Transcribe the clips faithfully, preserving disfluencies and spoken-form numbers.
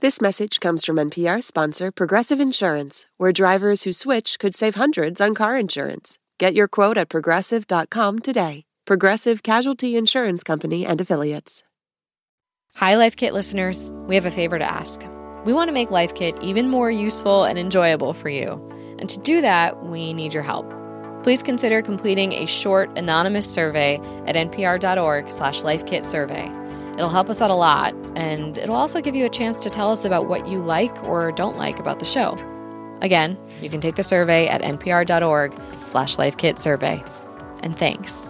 This message comes from N P R sponsor Progressive Insurance, where drivers who switch could save hundreds on car insurance. Get your quote at progressive dot com today. Progressive Casualty Insurance Company and Affiliates. Hi, Life Kit listeners. We have a favor to ask. We want to make Life Kit even more useful and enjoyable for you. And to do that, we need your help. Please consider completing a short, anonymous survey at npr.org slash lifekitsurvey. It'll help us out a lot, and it'll also give you a chance to tell us about what you like or don't like about the show. Again, you can take the survey at npr.org slash lifekitsurvey. And thanks.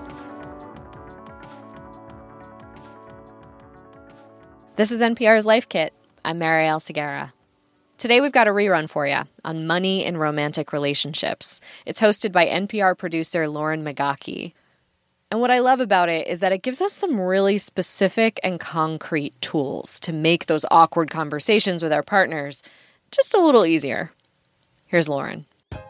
This is N P R's Life Kit. I'm Marielle Segarra. Today we've got a rerun for you on money and romantic relationships. It's hosted by N P R producer Lauren Migaki. And what I love about it is that it gives us some really specific and concrete tools to make those awkward conversations with our partners just a little easier. Here's Lauren.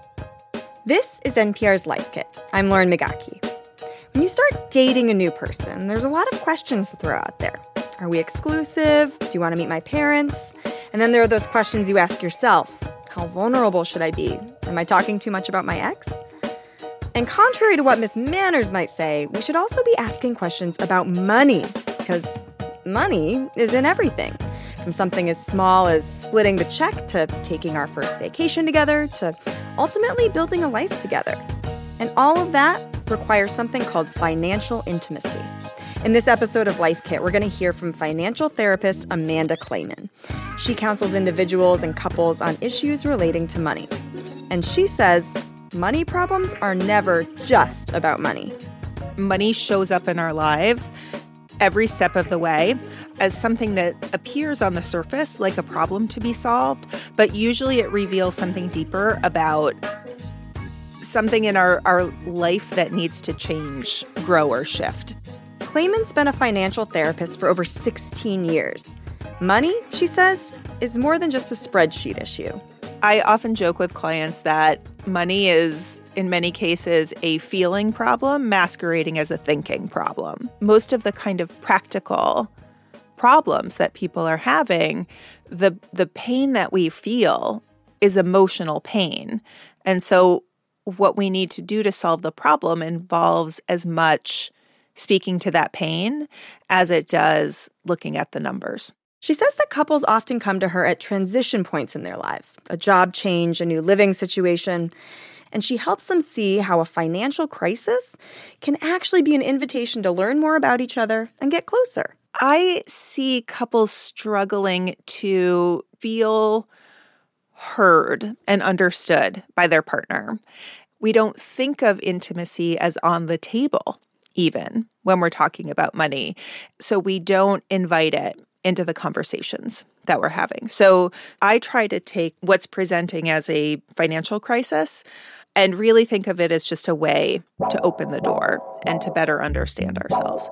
This is N P R's Life Kit. I'm Lauren Migaki. When you start dating a new person, there's a lot of questions to throw out there. Are we exclusive? Do you want to meet my parents? And then there are those questions you ask yourself. How vulnerable should I be? Am I talking too much about my ex? And contrary to what Miss Manners might say, we should also be asking questions about money, because money is in everything. From something as small as splitting the check to taking our first vacation together to ultimately building a life together. And all of that requires something called financial intimacy. In this episode of Life Kit, we're going to hear from financial therapist Amanda Clayman. She counsels individuals and couples on issues relating to money. And she says money problems are never just about money. Money shows up in our lives every step of the way as something that appears on the surface like a problem to be solved, but usually it reveals something deeper about something in our, our life that needs to change, grow, or shift. Clayman's been a financial therapist for over sixteen years. Money, she says, is more than just a spreadsheet issue. I often joke with clients that money is, in many cases, a feeling problem masquerading as a thinking problem. Most of the kind of practical problems that people are having, the the pain that we feel is emotional pain. And so what we need to do to solve the problem involves as much speaking to that pain as it does looking at the numbers. She says that couples often come to her at transition points in their lives, a job change, a new living situation, and she helps them see how a financial crisis can actually be an invitation to learn more about each other and get closer. I see couples struggling to feel heard and understood by their partner. We don't think of intimacy as on the table, even when we're talking about money, so we don't invite it into the conversations that we're having. So I try to take what's presenting as a financial crisis and really think of it as just a way to open the door and to better understand ourselves.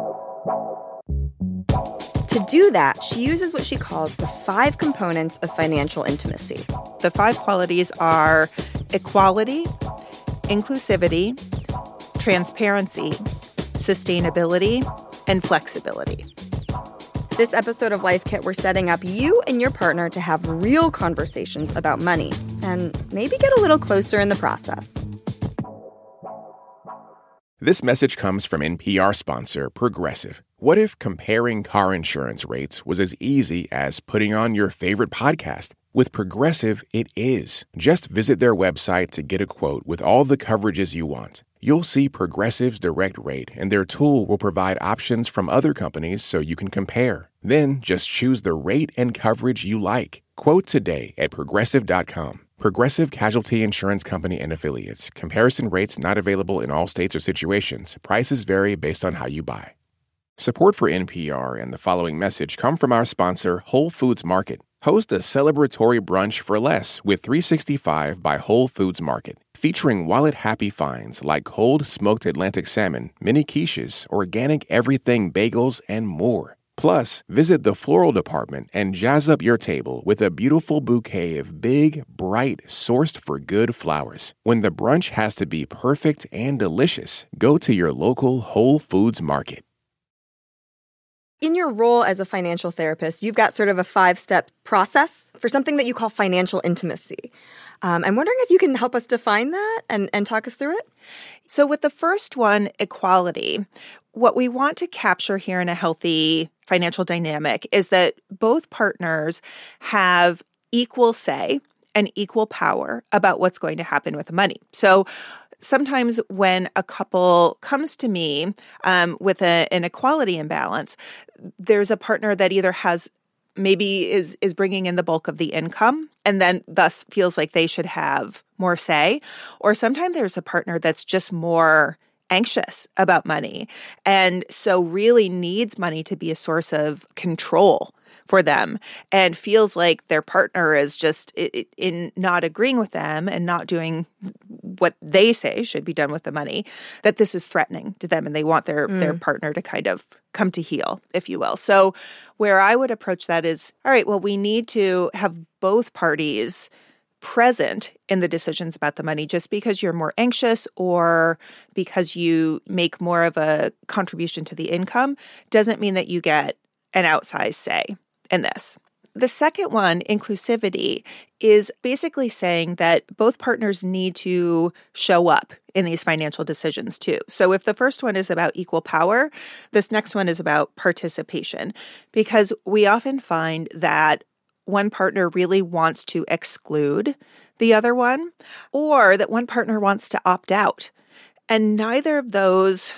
To do that, she uses what she calls the five components of financial intimacy. The five qualities are equality, inclusivity, transparency, sustainability, and flexibility. This episode of Life Kit, we're setting up you and your partner to have real conversations about money and maybe get a little closer in the process. This message comes from N P R sponsor Progressive. What if comparing car insurance rates was as easy as putting on your favorite podcast? With Progressive, it is. Just visit their website to get a quote with all the coverages you want. You'll see Progressive's direct rate, and their tool will provide options from other companies so you can compare. Then just choose the rate and coverage you like. Quote today at progressive dot com. Progressive Casualty Insurance Company and Affiliates. Comparison rates not available in all states or situations. Prices vary based on how you buy. Support for N P R and the following message come from our sponsor, Whole Foods Market. Host a celebratory brunch for less with three sixty-five by Whole Foods Market, featuring wallet-happy finds like cold smoked Atlantic salmon, mini quiches, organic everything bagels, and more. Plus, visit the floral department and jazz up your table with a beautiful bouquet of big, bright, sourced-for-good flowers. When the brunch has to be perfect and delicious, go to your local Whole Foods Market. In your role as a financial therapist, you've got sort of a five-step process for something that you call financial intimacy. Um, I'm wondering if you can help us define that and, and talk us through it? So with the first one, equality, what we want to capture here in a healthy financial dynamic is that both partners have equal say and equal power about what's going to happen with the money. So sometimes when a couple comes to me um, with a, an equality imbalance, there's a partner that either has maybe is is bringing in the bulk of the income and then thus feels like they should have more say, or sometimes there's a partner that's just more anxious about money and so really needs money to be a source of control for them and feels like their partner is just in not agreeing with them and not doing what they say should be done with the money, that this is threatening to them and they want their, mm. their partner to kind of come to heel, if you will. So where I would approach that is, all right, well, we need to have both parties present in the decisions about the money. Just because you're more anxious or because you make more of a contribution to the income doesn't mean that you get an outsized say in this. The second one, inclusivity, is basically saying that both partners need to show up in these financial decisions too. So if the first one is about equal power, this next one is about participation, because we often find that one partner really wants to exclude the other one, or that one partner wants to opt out. And neither of those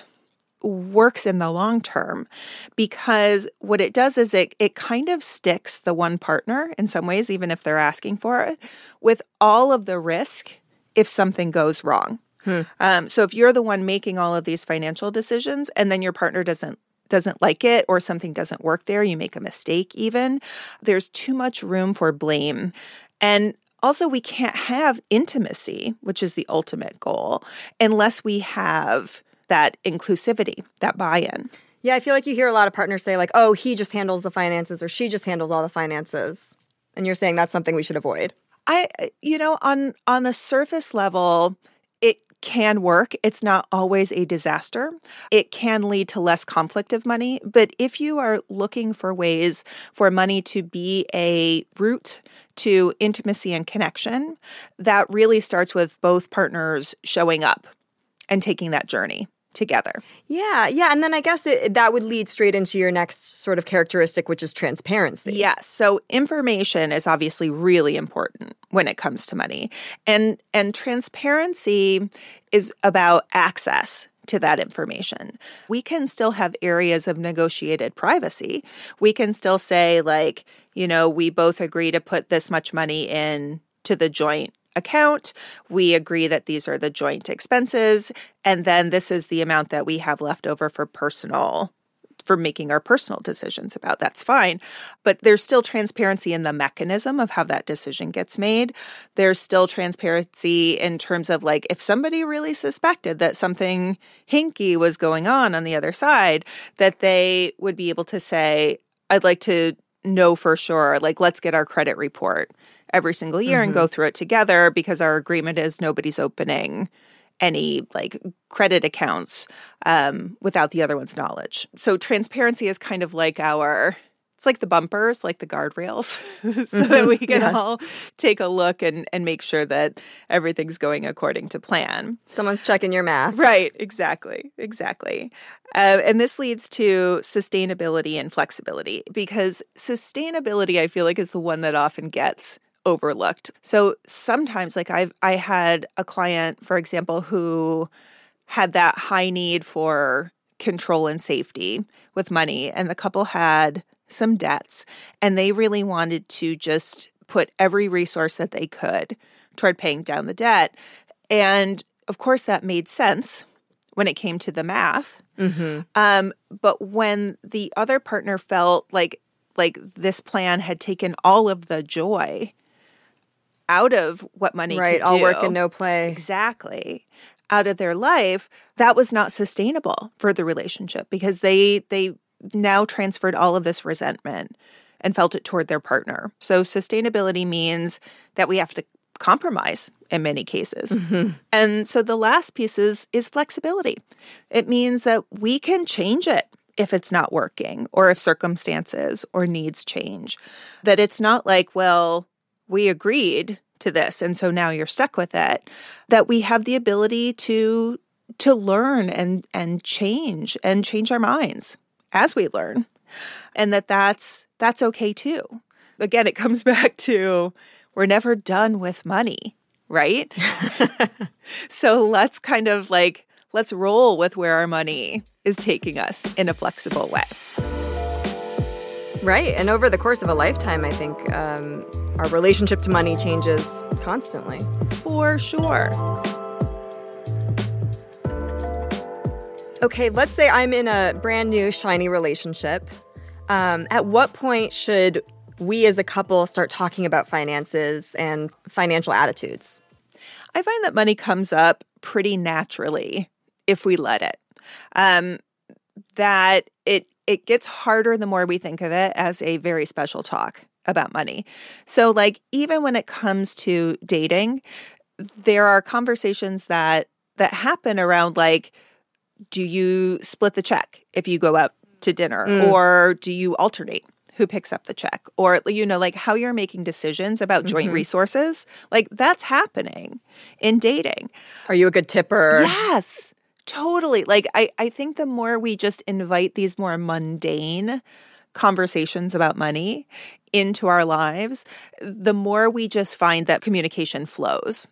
works in the long term, because what it does is it it kind of sticks the one partner in some ways, even if they're asking for it, with all of the risk if something goes wrong. Hmm. Um, so if you're the one making all of these financial decisions and then your partner doesn't doesn't like it or something doesn't work there, you make a mistake even, there's too much room for blame. And also, we can't have intimacy, which is the ultimate goal, unless we have that inclusivity, that buy-in. Yeah, I feel like you hear a lot of partners say like, oh, he just handles the finances or she just handles all the finances. And you're saying that's something we should avoid. I, you know, on on a surface level, it can work. It's not always a disaster. It can lead to less conflict of money. But if you are looking for ways for money to be a route to intimacy and connection, that really starts with both partners showing up and taking that journey together. Yeah, yeah. And then I guess it, that would lead straight into your next sort of characteristic, which is transparency. Yes. So information is obviously really important when it comes to money. And, and transparency is about access to that information. We can still have areas of negotiated privacy. We can still say, like, you know, we both agree to put this much money in to the joint account. We agree that these are the joint expenses. And then this is the amount that we have left over for personal, for making our personal decisions about. That's fine. But there's still transparency in the mechanism of how that decision gets made. There's still transparency in terms of like, if somebody really suspected that something hinky was going on on the other side, that they would be able to say, I'd like to know for sure, like, let's get our credit report every single year mm-hmm. and go through it together, because our agreement is nobody's opening any like credit accounts um, without the other one's knowledge. So transparency is kind of like our, it's like the bumpers, like the guardrails, so that we can yes. all take a look and, and make sure that everything's going according to plan. Someone's checking your math. Right, exactly, exactly. Uh, and this leads to sustainability and flexibility, because sustainability, I feel like, is the one that often gets overlooked. So sometimes, like I've I had a client, for example, who had that high need for control and safety with money, and the couple had some debts, and they really wanted to just put every resource that they could toward paying down the debt. And of course, that made sense when it came to the math. Mm-hmm. Um, but when the other partner felt like like this plan had taken all of the joy out of what money right, could all do. work and no play. Exactly. Out of their life, that was not sustainable for the relationship, because they they now transferred all of this resentment and felt it toward their partner. So sustainability means that we have to compromise in many cases. Mm-hmm. And so the last piece is, is flexibility. It means that we can change it if it's not working or if circumstances or needs change. That it's not like, well, we agreed to this and so now you're stuck with it. That we have the ability to to learn and and change and change our minds as we learn. And that that's that's okay too. Again, it comes back to we're never done with money, right? So let's kind of like, let's roll with where our money is taking us in a flexible way. Right. And over the course of a lifetime, I think um, our relationship to money changes constantly. For sure. Okay, let's say I'm in a brand new, shiny relationship. Um, at what point should we as a couple start talking about finances and financial attitudes? I find that money comes up pretty naturally if we let it. Um, that it it gets harder the more we think of it as a very special talk about money. So like even when it comes to dating, there are conversations that that happen around like, do you split the check if you go out to dinner? Mm. Or do you alternate who picks up the check? Or, you know, like how you're making decisions about joint mm-hmm. resources. Like that's happening in dating. Are you a good tipper? Yes, totally. Like I, I think the more we just invite these more mundane conversations about money into our lives, the more we just find that communication flows.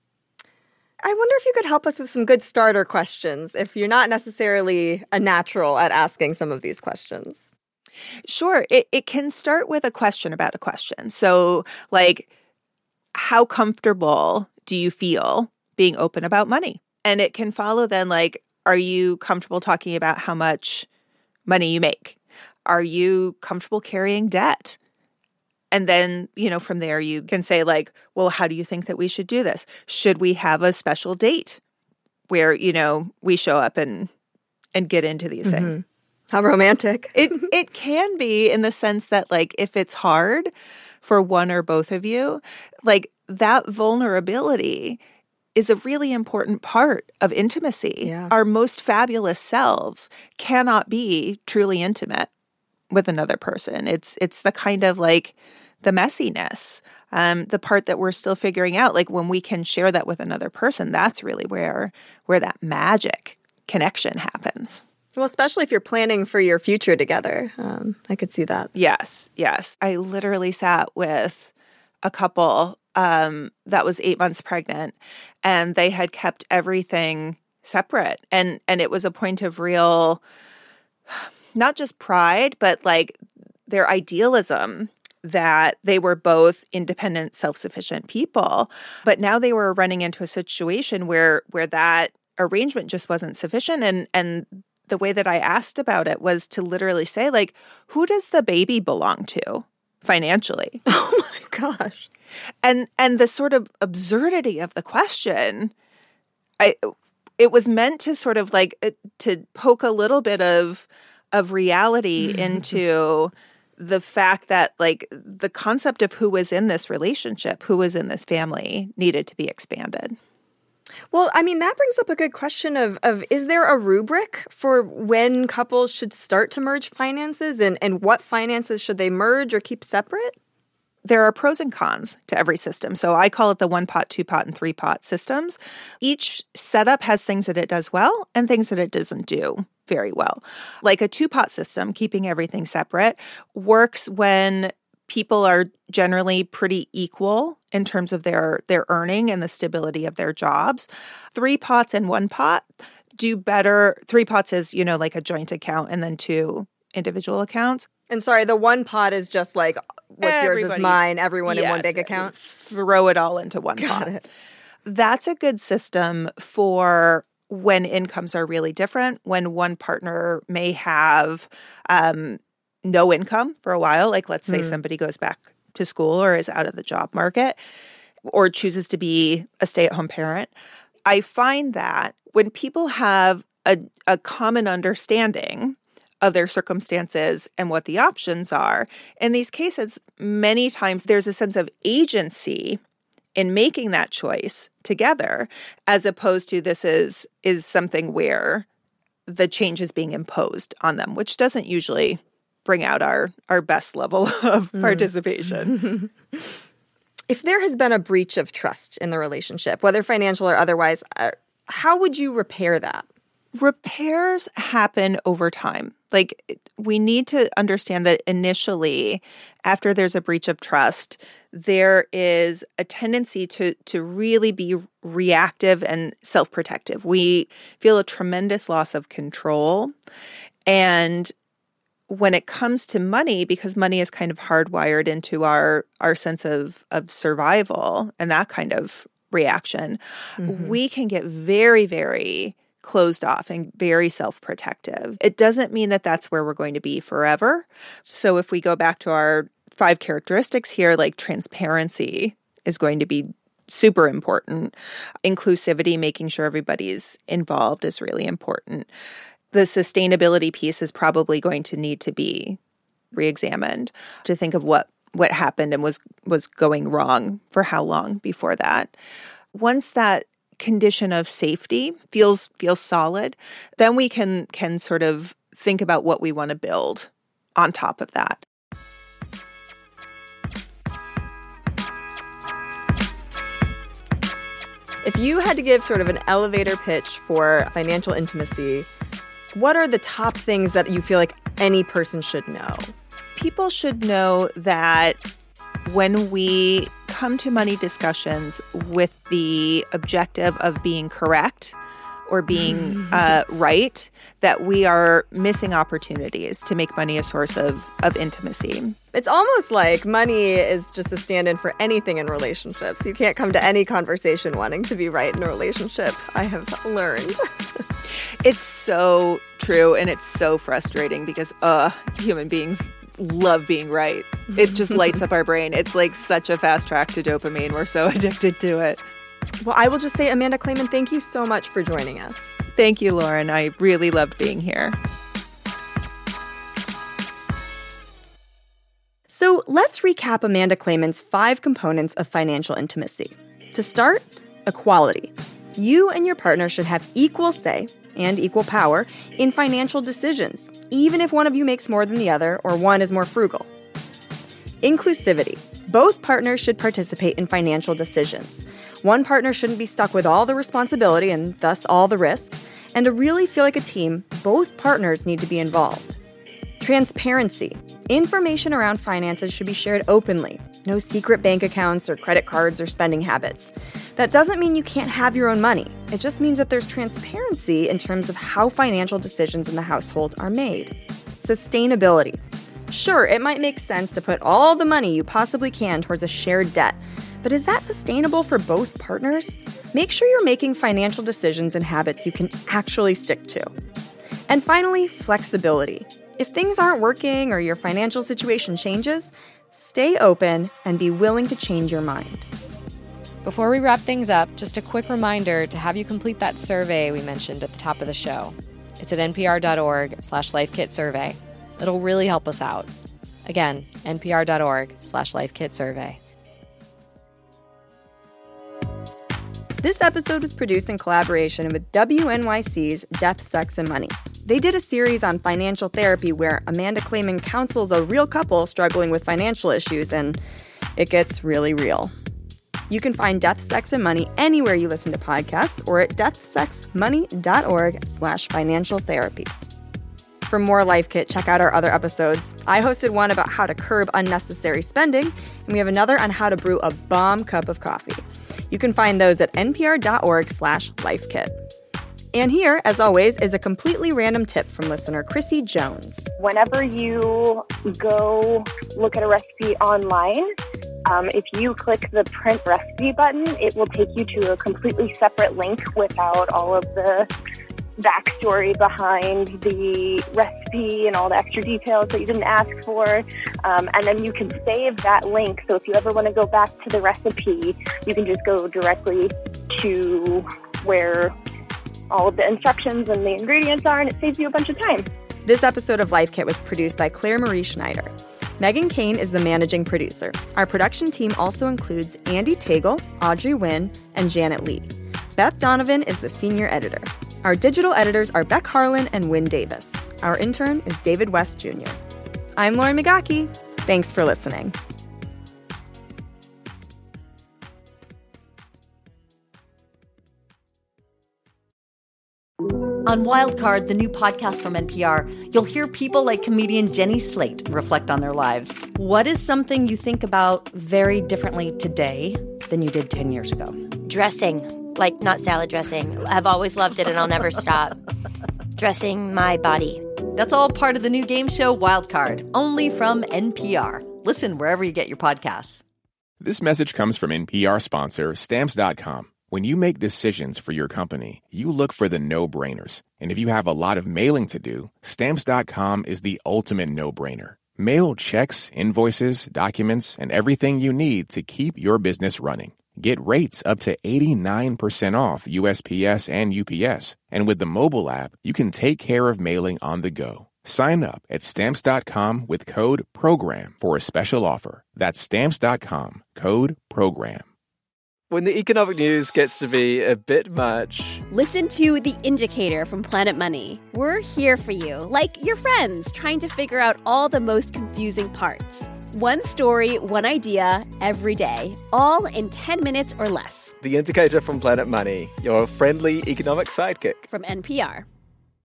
I wonder if you could help us with some good starter questions if you're not necessarily a natural at asking some of these questions. Sure. It, it can start with a question about a question. So like, how comfortable do you feel being open about money? And it can follow then like, are you comfortable talking about how much money you make? Are you comfortable carrying debt? And then, you know, from there you can say like, well, how do you think that we should do this? Should we have a special date where, you know, we show up and and get into these mm-hmm. things? How romantic. It it can be in the sense that like if it's hard for one or both of you, like that vulnerability is a really important part of intimacy. Yeah. Our most fabulous selves cannot be truly intimate with another person. It's it's the kind of like the messiness, um, the part that we're still figuring out. Like when we can share that with another person, that's really where where that magic connection happens. Well, especially if you're planning for your future together. Um, I could see that. Yes, yes. I literally sat with a couple um, that was eight months pregnant, and they had kept everything separate. And and it was a point of real, not just pride, but like their idealism that they were both independent, self-sufficient people. But now they were running into a situation where where that arrangement just wasn't sufficient. And and the way that I asked about it was to literally say, like, who does the baby belong to financially? Oh my gosh. And and the sort of absurdity of the question, I it was meant to sort of like to poke a little bit of of reality into the fact that like the concept of who was in this relationship, who was in this family needed to be expanded. Well, I mean, that brings up a good question of, of is there a rubric for when couples should start to merge finances and, and what finances should they merge or keep separate? There are pros and cons to every system. So I call it the one pot, two pot, and three pot systems. Each setup has things that it does well and things that it doesn't do very well. Like a two pot system, keeping everything separate, works when people are generally pretty equal in terms of their, their earning and the stability of their jobs. Three pots and one pot do better. Three pots is, you know, like a joint account and then two individual accounts. And sorry, the one pot is just like what's Everybody, yours is mine, everyone yes, in one big account? Throw it all into one Got pot. It. That's a good system for when incomes are really different, when one partner may have um, no income for a while, like let's say mm. somebody goes back to school or is out of the job market or chooses to be a stay-at-home parent. I find that when people have a, a common understanding of their circumstances and what the options are, in these cases, many times there's a sense of agency in making that choice together, as opposed to this is is something where the change is being imposed on them, which doesn't usually bring out our, our best level of mm. participation. If there has been a breach of trust in the relationship, whether financial or otherwise, uh, how would you repair that? Repairs happen over time. Like, we need to understand that initially, after there's a breach of trust, there is a tendency to to really be reactive and self-protective. We feel a tremendous loss of control. And when it comes to money, because money is kind of hardwired into our, our sense of, of survival and that kind of reaction, mm-hmm. we can get very, very closed off and very self-protective. It doesn't mean that that's where we're going to be forever. So if we go back to our five characteristics here, like transparency is going to be super important. Inclusivity, making sure everybody's involved, is really important. The sustainability piece is probably going to need to be re-examined to think of what what happened and was was going wrong for how long before that. Once that condition of safety feels feels solid, then we can can sort of think about what we want to build on top of that. If you had to give sort of an elevator pitch for financial intimacy, what are the top things that you feel like any person should know? People should know that when we come to money discussions with the objective of being correct or being uh, right, that we are missing opportunities to make money a source of, of intimacy. It's almost like money is just a stand-in for anything in relationships. You can't come to any conversation wanting to be right in a relationship, I have learned. It's so true, and it's so frustrating because uh, human beings love being right. It just lights up our brain. It's like such a fast track to dopamine. We're so addicted to it. Well, I will just say, Amanda Clayman, thank you so much for joining us. Thank you, Lauren. I really loved being here. So let's recap Amanda Clayman's five components of financial intimacy. To start, equality. You and your partner should have equal say and equal power in financial decisions, even if one of you makes more than the other or one is more frugal. Inclusivity. Both partners should participate in financial decisions. One partner shouldn't be stuck with all the responsibility and thus all the risk. And to really feel like a team, both partners need to be involved. Transparency. Information around finances should be shared openly. No secret bank accounts or credit cards or spending habits. That doesn't mean you can't have your own money. It just means that there's transparency in terms of how financial decisions in the household are made. Sustainability. Sure, it might make sense to put all the money you possibly can towards a shared debt, but is that sustainable for both partners? Make sure you're making financial decisions and habits you can actually stick to. And finally, flexibility. If things aren't working or your financial situation changes, stay open and be willing to change your mind. Before we wrap things up, just a quick reminder to have you complete that survey we mentioned at the top of the show. It's at npr.org slash lifekit survey. It'll really help us out. Again, npr.org slash lifekit survey. This episode was produced in collaboration with W N Y C's Death, Sex, and Money. They did a series on financial therapy where Amanda Clayman counsels a real couple struggling with financial issues, and it gets really real. You can find Death, Sex, and Money anywhere you listen to podcasts or at deathsexmoney.org slash financial therapy. For more Life Kit, check out our other episodes. I hosted one about how to curb unnecessary spending, and we have another on how to brew a bomb cup of coffee. You can find those at npr.org slash lifekit. And here, as always, is a completely random tip from listener Chrissy Jones. Whenever you go look at a recipe online, um, if you click the print recipe button, it will take you to a completely separate link without all of the backstory behind the recipe and all the extra details that you didn't ask for. Um, and then you can save that link. So if you ever want to go back to the recipe, you can just go directly to where all of the instructions and the ingredients are, and it saves you a bunch of time. This episode of Life Kit was produced by Claire Marie Schneider. Megan Kane is the managing producer. Our production team also includes Andy Tagle, Audrey Wynn, and Janet Lee. Beth Donovan is the senior editor. Our digital editors are Beck Harlan and Wynn Davis. Our intern is David West Junior I'm Lauren Migaki. Thanks for listening. On Wildcard, the new podcast from N P R, you'll hear people like comedian Jenny Slate reflect on their lives. What is something you think about very differently today than you did ten years ago? Dressing, like not salad dressing. I've always loved it and I'll never stop. Dressing my body. That's all part of the new game show Wildcard, only from N P R. Listen wherever you get your podcasts. This message comes from N P R sponsor Stamps dot com. When you make decisions for your company, you look for the no-brainers. And if you have a lot of mailing to do, Stamps dot com is the ultimate no-brainer. Mail checks, invoices, documents, and everything you need to keep your business running. Get rates up to eighty-nine percent off U S P S and U P S. And with the mobile app, you can take care of mailing on the go. Sign up at Stamps dot com with code PROGRAM for a special offer. That's Stamps dot com, code PROGRAM. When the economic news gets to be a bit much... Listen to The Indicator from Planet Money. We're here for you, like your friends, trying to figure out all the most confusing parts. One story, one idea, every day, all in ten minutes or less. The Indicator from Planet Money, your friendly economic sidekick. From N P R.